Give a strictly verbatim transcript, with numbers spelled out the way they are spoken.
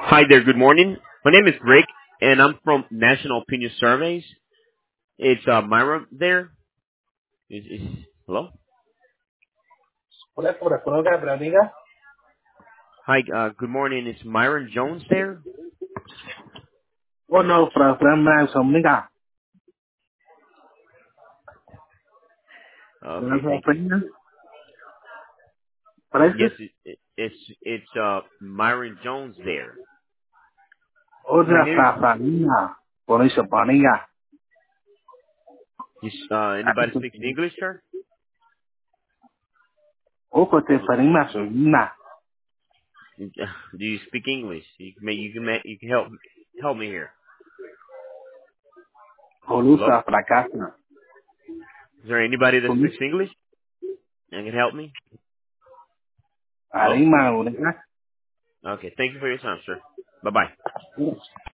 Hi there. Good morning. My name is Rick, and I'm from National Opinion Surveys. It's uh, Myra there. Is, is hello? Hola, por favor, pero diga. Hi. Uh, good morning. It's Myron Jones there. Oh no, para para más amiga. Uh, Para okay, para thank you. para. Parece? Yes, it, it, it's it's uh, Myron Jones there. My Otra name is. para para niña. Por eso para niña. Is, uh, anybody speaks English, sir? O que para niña soy niña. Do you speak English? You can make, you can make, you can help help me here. Hello? Olusa para casa. Is there anybody that Olusa speaks English and can help me? Hello? arima unica. Okay. Thank you for your time, sir. Bye bye.